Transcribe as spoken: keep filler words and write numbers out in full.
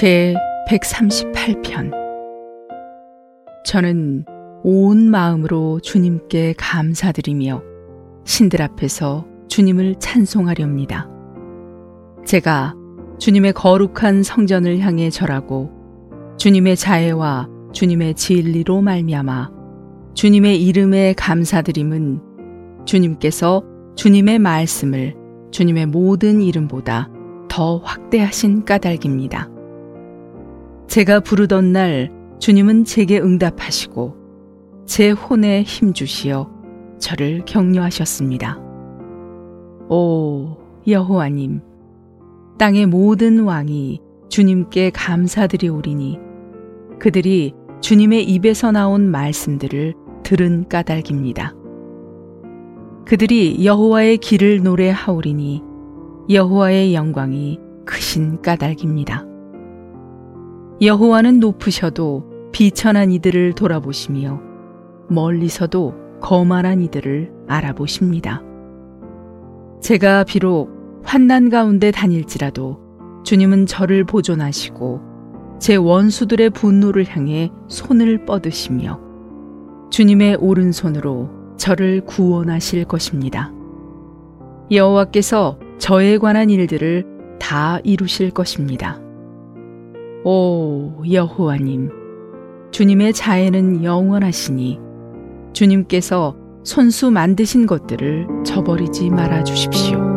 제백삼십팔 편. 저는 온 마음으로 주님께 감사드리며 신들 앞에서 주님을 찬송하렵니다. 제가 주님의 거룩한 성전을 향해 절하고 주님의 자애와 주님의 진리로 말미암아 주님의 이름에 감사드림은 주님께서 주님의 말씀을 주님의 모든 이름보다 더 확대하신 까닭입니다. 제가 부르던 날 주님은 제게 응답하시고 제 혼에 힘주시어 저를 격려하셨습니다. 오 여호와님, 땅의 모든 왕이 주님께 감사드리오리니 그들이 주님의 입에서 나온 말씀들을 들은 까닭입니다. 그들이 여호와의 길을 노래하오리니 여호와의 영광이 크신 까닭입니다. 여호와는 높으셔도 비천한 이들을 돌아보시며 멀리서도 거만한 이들을 알아보십니다. 제가 비록 환난 가운데 다닐지라도 주님은 저를 보존하시고 제 원수들의 분노를 향해 손을 뻗으시며 주님의 오른손으로 저를 구원하실 것입니다. 여호와께서 저에 관한 일들을 다 이루실 것입니다. 오 여호와님, 주님의 자애는 영원하시니 주님께서 손수 만드신 것들을 저버리지 말아 주십시오.